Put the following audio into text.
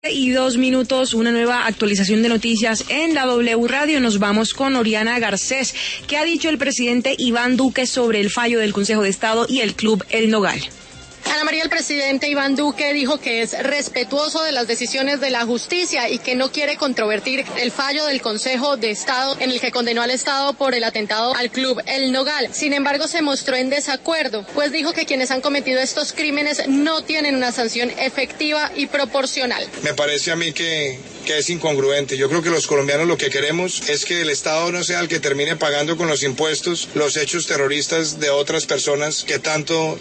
Y 2 minutos, una nueva actualización de noticias en la W Radio. Nos vamos con Oriana Garcés. ¿Qué ha dicho el presidente Iván Duque sobre el fallo del Consejo de Estado y el Club El Nogal? Ana María, el presidente Iván Duque dijo que es respetuoso de las decisiones de la justicia y que no quiere controvertir el fallo del Consejo de Estado en el que condenó al Estado por el atentado al Club El Nogal. Sin embargo, se mostró en desacuerdo, pues dijo que quienes han cometido estos crímenes no tienen una sanción efectiva y proporcional. Me parece a mí que es incongruente. Yo creo que los colombianos lo que queremos es que el Estado no sea el que termine pagando con los impuestos los hechos terroristas de otras personas que tanto